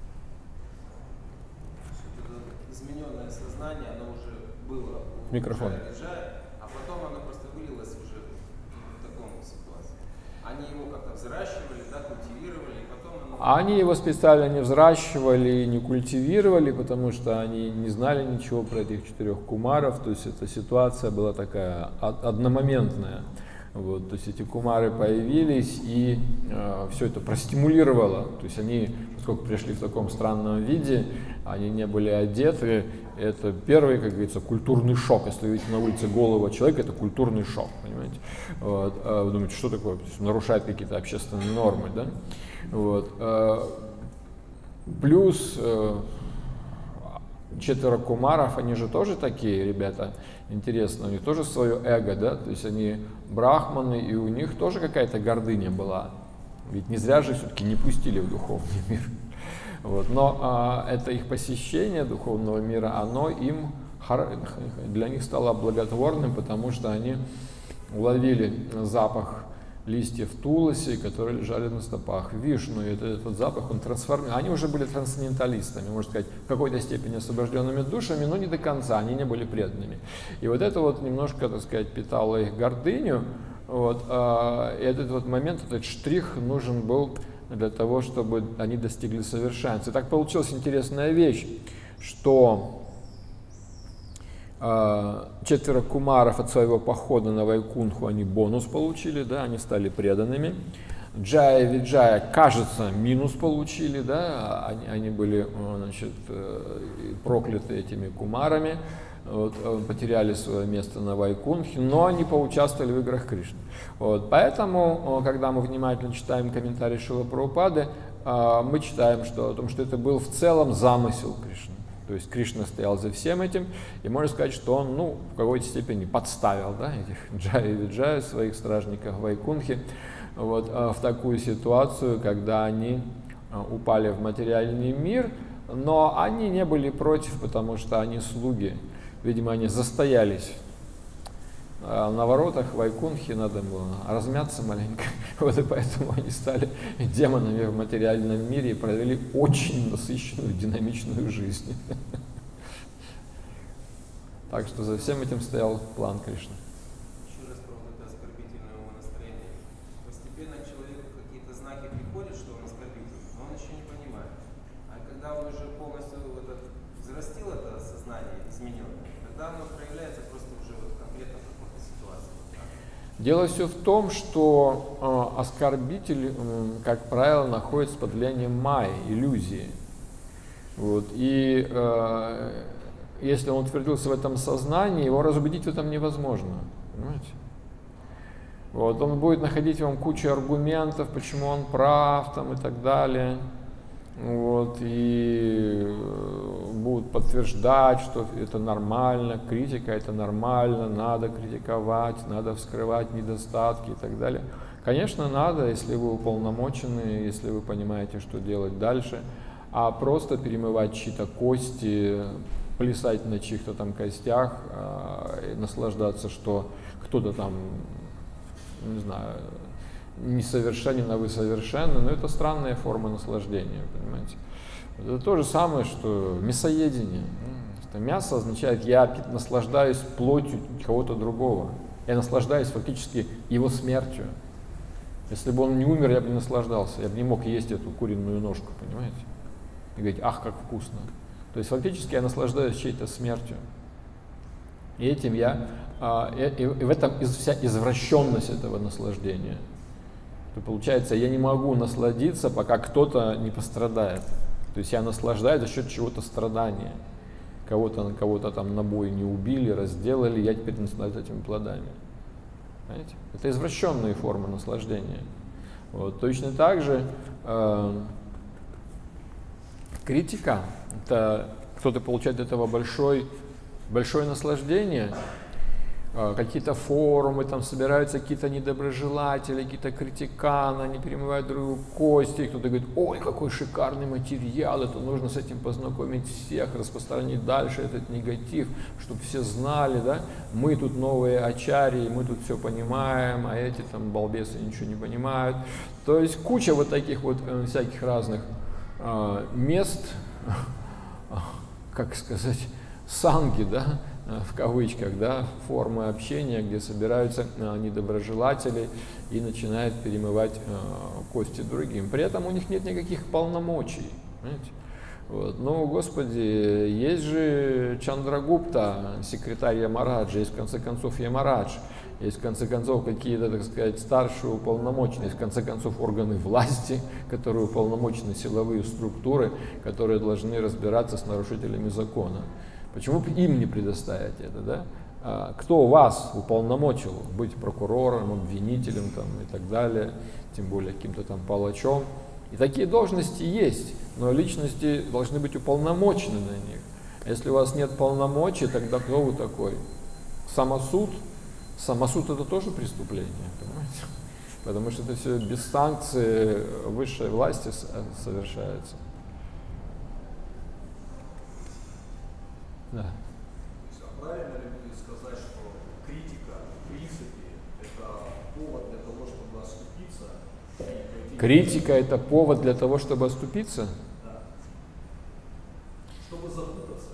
C: Измененное сознание, оно уже было у
A: Микрофон.
C: Джая, а потом оно просто вылилось уже в таком ситуации. Они его как-то взращивали, да, культивировали, и потом оно...
A: Они его специально не взращивали, не культивировали, потому что они не знали ничего про этих четырех кумаров, то есть эта ситуация была такая одномоментная. Вот, то есть эти кумары появились, и э, все это простимулировало. То есть они, поскольку пришли в таком странном виде, они не были одеты. Это первый, как говорится, культурный шок. Если вы видите на улице голого человека, это культурный шок, понимаете? Вот, а вы думаете, что такое? То есть нарушает какие-то общественные нормы, да? Вот, э, плюс э, четверо кумаров, они же тоже такие, ребята, интересно, у них тоже свое эго, да, то есть они брахманы, и у них тоже какая-то гордыня была, ведь не зря же все-таки не пустили в духовный мир, вот. Но а, это их посещение духовного мира, оно им, для них стало благотворным, потому что они уловили запах листьев туласи, которые лежали на стопах Вишну, и этот, этот запах, он трансформировал. Они уже были трансценденталистами, можно сказать, в какой-то степени освобожденными душами, но не до конца, они не были преданными. И вот это вот немножко, так сказать, питало их гордыню. Вот, а этот вот момент, этот штрих нужен был для того, чтобы они достигли совершенства. И так получилась интересная вещь, что четверо кумаров от своего похода на Вайкунху, они бонус получили, да, они стали преданными. Джая и Виджая, кажется, минус получили, да, они, они были, значит, прокляты этими кумарами, вот, потеряли свое место на Вайкунхе, но они поучаствовали в играх Кришны. Вот, поэтому, когда мы внимательно читаем комментарии Шрилы Прабхупады, мы читаем что, о том, что это был в целом замысел Кришны. То есть Кришна стоял за всем этим, и можно сказать, что он, ну, в какой-то степени подставил, да, этих Джая и Виджая, своих стражников в Вайкунхе, вот, в такую ситуацию, когда они упали в материальный мир, но они не были против, потому что они слуги. Видимо, они застоялись на воротах Вайкунхи, надо было размяться маленько, вот, и поэтому они стали демонами в материальном мире и провели очень насыщенную, динамичную жизнь. Так что за всем этим стоял план Кришны.
C: Еще раз про вот это оскорбительное умонастроение. Постепенно человеку какие-то знаки приходят, что он оскорбитель, но он еще не понимает. А когда он уже полностью вот этот, взрастил это сознание измененное, тогда оно проявляется просто уже вот конкретно в какой-то ситуации. Да?
A: Дело все в том, что э, оскорбитель, э, как правило, находится под влиянием майи, иллюзии. Вот. И э, если он утвердился в этом сознании, его разубедить в этом невозможно. Понимаете? Вот. Он будет находить вам кучу аргументов, почему он прав там, и так далее. Вот. И будут подтверждать, что это нормально, критика это нормально, надо критиковать, надо вскрывать недостатки и так далее. Конечно, надо, если вы уполномочены, если вы понимаете, что делать дальше. А просто перемывать чьи-то кости, плясать на чьих-то там костях, э, и наслаждаться, что кто-то там, не знаю, несовершенен, а вы совершенны, но это странная форма наслаждения, понимаете. Это то же самое, что мясоедение. Это мясо означает, я наслаждаюсь плотью кого-то другого, я наслаждаюсь фактически его смертью. Если бы он не умер, я бы не наслаждался, я бы не мог есть эту куриную ножку, понимаете. И говорить, ах, как вкусно. То есть фактически я наслаждаюсь чьей-то смертью. И этим я, а, и, и в этом из, вся извращенность этого наслаждения. То получается, я не могу насладиться, пока кто-то не пострадает. То есть я наслаждаюсь за счет чего-то страдания. Кого-то кого-то там на бой не убили, разделали, я теперь наслаждаюсь этими плодами. Понимаете? Это извращенные формы наслаждения. Вот. Точно так же э, критика, это кто-то получает от этого большой, большое наслаждение, какие-то форумы, там собираются какие-то недоброжелатели, какие-то критиканы, они перемывают друг другу кости, кто-то говорит, ой, какой шикарный материал, это нужно с этим познакомить всех, распространить дальше этот негатив, чтобы все знали, да, мы тут новые ачарьи, мы тут все понимаем, а эти там балбесы ничего не понимают. То есть куча вот таких вот э, всяких разных э, мест, как сказать, санги, да, в кавычках, да, формы общения, где собираются э, недоброжелатели и начинают перемывать э, кости другим. При этом у них нет никаких полномочий. Понимаете? Вот. Но, Господи, есть же Чандрагупта, секретарь Ямараджа, есть в конце концов Ямарадж, есть в конце концов какие-то, так сказать, старшие уполномоченные, есть в конце концов органы власти, которые уполномочены, силовые структуры, которые должны разбираться с нарушителями закона. Почему бы им не предоставить это, да? А кто вас уполномочил быть прокурором, обвинителем там, и так далее, тем более каким-то там палачом? И такие должности есть, но личности должны быть уполномочены на них. Если у вас нет полномочий, тогда кто вы такой? Самосуд? Самосуд это тоже преступление, понимаете? Потому что это все без санкций высшей власти совершается. Да.
D: А правильно ли будет сказать, что критика, в принципе, это повод для того, чтобы оступиться?
A: Критика – это повод для того, чтобы оступиться?
D: Да. Чтобы запутаться.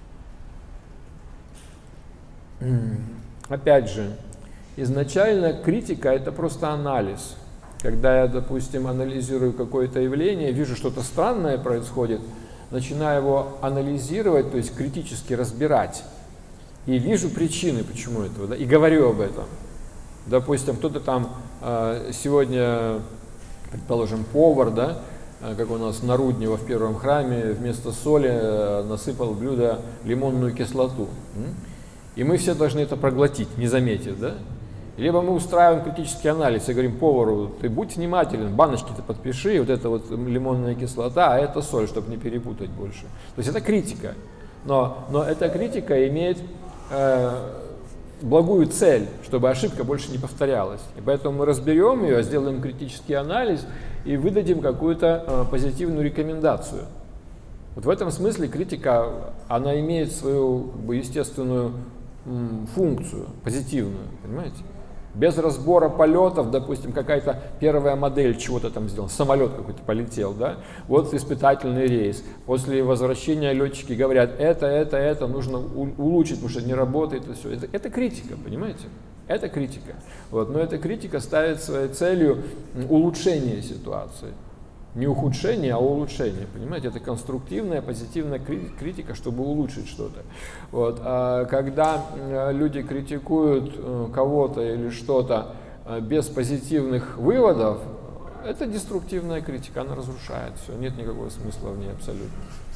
A: Опять же, изначально критика – это просто анализ. Когда я, допустим, анализирую какое-то явление, вижу, что-то странное происходит, начинаю его анализировать, то есть критически разбирать, и вижу причины, почему этого, да, и говорю об этом. Допустим, кто-то там э, сегодня, предположим, повар, да, э, как у нас на Руднево в первом храме, вместо соли э, насыпал в блюдо лимонную кислоту. И мы все должны это проглотить, не заметив, да? Либо мы устраиваем критический анализ и говорим повару, ты будь внимателен, баночки-то подпиши, вот это вот лимонная кислота, а это соль, чтобы не перепутать больше. То есть это критика, но, но эта критика имеет э, благую цель, чтобы ошибка больше не повторялась. И поэтому мы разберем ее, сделаем критический анализ и выдадим какую-то э, позитивную рекомендацию. Вот в этом смысле критика, она имеет свою как бы, естественную м, функцию, позитивную, понимаете? Без разбора полетов, допустим, какая-то первая модель чего-то там сделала, самолет какой-то полетел, да, вот испытательный рейс. После возвращения летчики говорят, это, это, это нужно улучшить, потому что не работает, и все. Это, это критика, понимаете? Это критика. Вот. Но эта критика ставит своей целью улучшение ситуации. Не ухудшение, а улучшение. Понимаете, это конструктивная, позитивная критика, чтобы улучшить что-то. Вот. А когда люди критикуют кого-то или что-то без позитивных выводов, это деструктивная критика, она разрушает все, нет никакого смысла в ней абсолютно.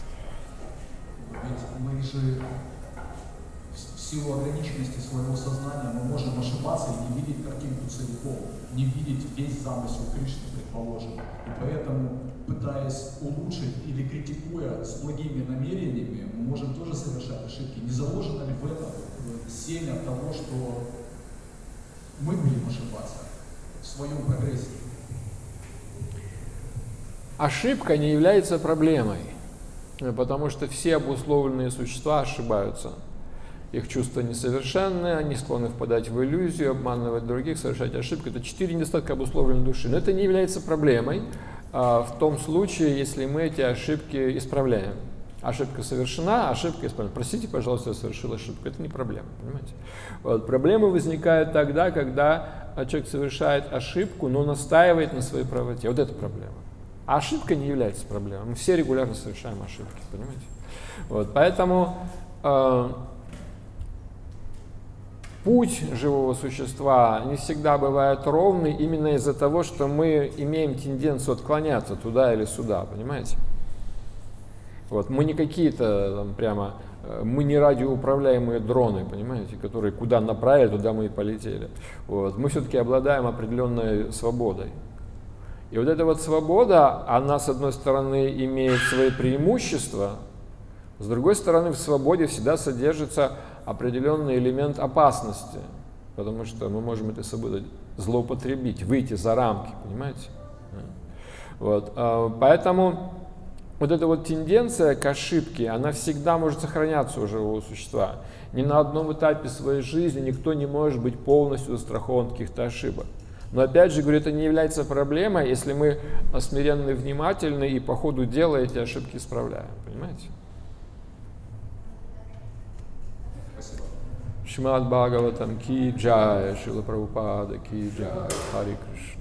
E: Ведь мы же в силу ограниченности своего сознания мы можем ошибаться и не видеть картинку целиком, не видеть весь замысел Кришны, предположим. И поэтому, пытаясь улучшить или критикуя с благими намерениями, мы можем тоже совершать ошибки. Не заложено ли в этом семя того, что мы будем ошибаться в своем прогрессе?
A: Ошибка не является проблемой, потому что все обусловленные существа ошибаются. Их чувства несовершенны, они склонны впадать в иллюзию, обманывать других, совершать ошибки. Это четыре недостатка обусловленной души. Но это не является проблемой а, в том случае, если мы эти ошибки исправляем. Ошибка совершена, ошибка исправлена. Простите, пожалуйста, я совершил ошибку. Это не проблема, понимаете? Вот. Проблемы возникают тогда, когда человек совершает ошибку, но настаивает на своей правоте. Вот это проблема. А ошибка не является проблемой. Мы все регулярно совершаем ошибки, понимаете? Вот. Поэтому э, путь живого существа не всегда бывает ровный именно из-за того, что мы имеем тенденцию отклоняться туда или сюда, понимаете? Вот. Мы не какие-то там прямо, мы не радиоуправляемые дроны, понимаете, которые куда направили, туда мы и полетели. Вот. Мы все-таки обладаем определенной свободой. И вот эта вот свобода, она с одной стороны имеет свои преимущества, с другой стороны в свободе всегда содержится определенный элемент опасности, потому что мы можем этой свободой злоупотребить, выйти за рамки, понимаете? Вот. Поэтому вот эта вот тенденция к ошибке, она всегда может сохраняться у живого существа. Ни на одном этапе своей жизни никто не может быть полностью застрахован от каких-то ошибок. Но опять же, говорю, это не является проблемой, если мы смиренны, внимательны и по ходу дела эти ошибки исправляем. Понимаете?
E: Спасибо.
A: Шримад Бхагаватам ки джай, Шрила Прабхупада ки джай, Харе Кришна.